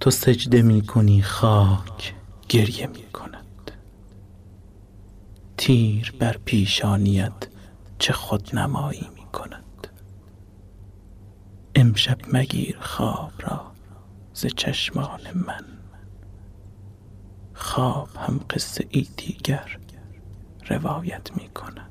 تو سجده می کنی خاک گریه می کند، تیر بر پیشانیت چه خودنمایی می کند. امشب مگیر خواب را ز چشمان من، خواب هم قصه ای دیگر روایت می کند.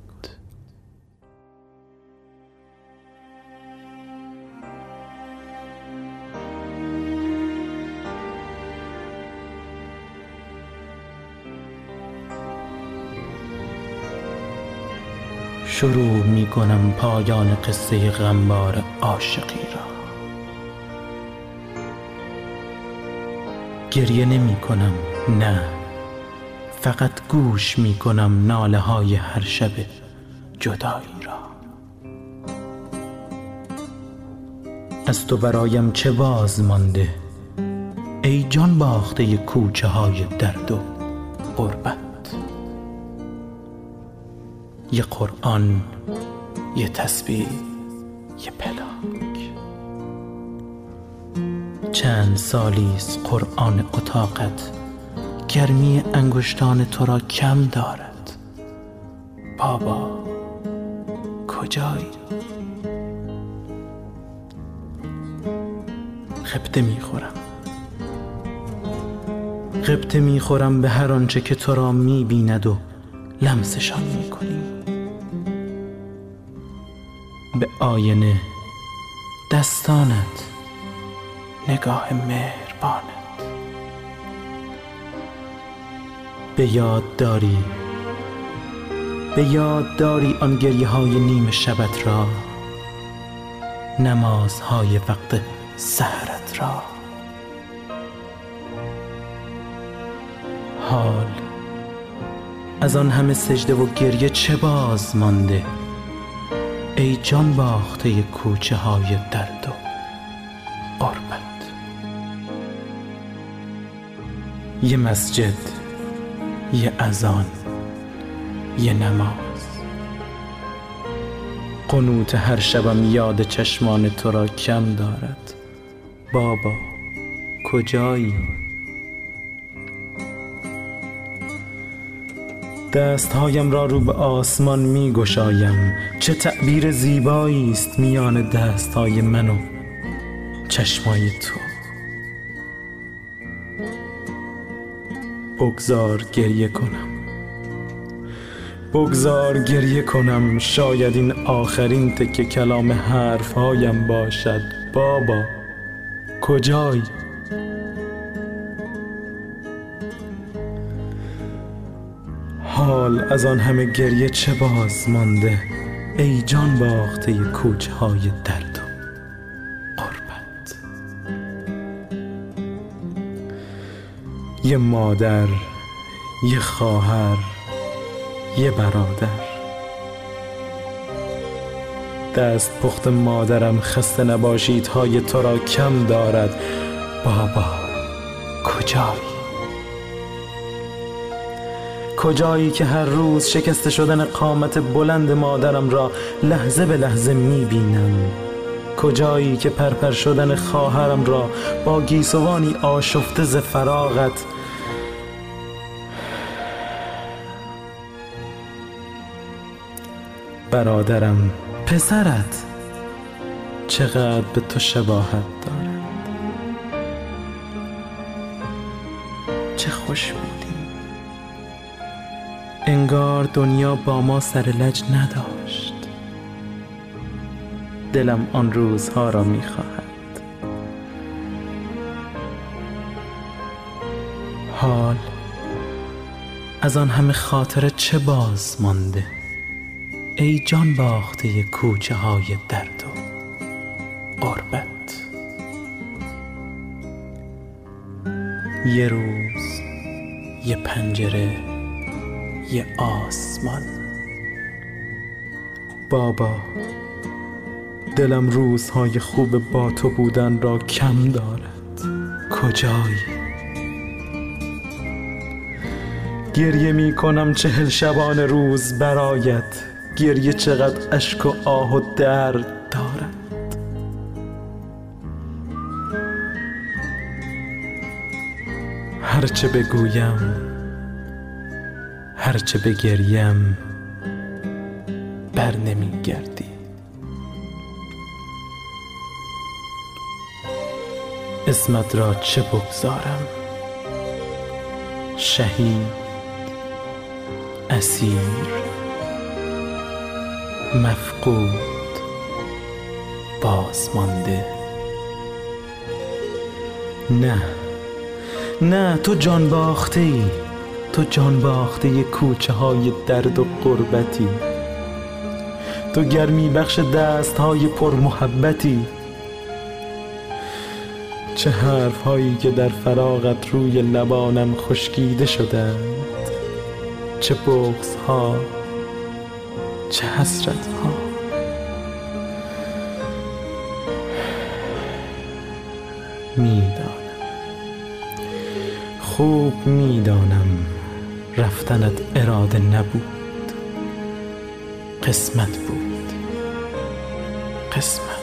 شروع می کنم پایان قصه غمبار عاشقی را. گریه نمی کنم، نه، فقط گوش می کنم ناله های هر شب جدایی را. از تو برایم چه باز مانده ای جان باخته کوچه های درد و غربت؟ یه قرآن، یه تسبیح، یه پلاک. چند سالیست قرآن اتاقت گرمی انگشتان تو را کم دارد. بابا کجایی؟ غبطه میخورم به هر آنچه که تو را میبیند و لمسشان میکنی. به آینه، دستانت، نگاه مهربانت. به یاد داری آن گریه های نیمه شبت را، نمازهای وقت سحرت را. حال از آن همه سجده و گریه چه باز مانده ای جان باخته کوچه های درد و غربت؟ یه مسجد، یه اذان، یه نماز. قنوت هر شبم یاد چشمان تو را کم دارد. بابا کجایی؟ دستهایم را رو به آسمان می گشایم. چه تعبیر زیبایی است میان دستهای من و چشمای تو. بگذار گریه کنم، شاید این آخرین تکه کلام حرفهایم باشد. بابا کجایی؟ حال از آن همه گریه چه باز مانده ای جان باخته کوچه های درد و غربت؟ یه مادر، یه خواهر، یه برادر. دست پخت مادرم خسته نباشید های تو را کم دارد. بابا کجایی که هر روز شکسته شدن قامت بلند مادرم را لحظه به لحظه میبینم؟ کجایی که پرپر شدن خواهرم را با گیسوانی آشفته ز فراغت؟ برادرم، پسرت چقدر به تو شباهت دارد. چه خوش بودی. انگار دنیا با ما سر لج نداشت. دلم آن روزها را می‌خواهد. حال از آن همه خاطره چه باز مانده ای جان باخته کوچه های درد و غربت؟ یه روز، یه پنجره، یه آسمان. بابا دلم روزهای خوب با تو بودن را کم دارد. کجایی؟ گریه می کنم 40 شبانه روز برایت. گریه چقدر اشک و آه و درد دارد. هرچه بگویم، هرچه بگریم، بر نمی گردی. اسمت را چه بگذارم؟ شهید، اسیر، مفقود، بازمانده. نه تو جان باخته ای، تو جان باخته کوچه های درد و غربتی. تو گرمی بخش دست های پر محبتی. چه حرف هایی که در فراغت روی لبانم خشکیده شدند، چه بغض ها، چه حسرت ها. میدانم، خوب میدانم رفتنت اراده نبود، قسمت بود، قسمت.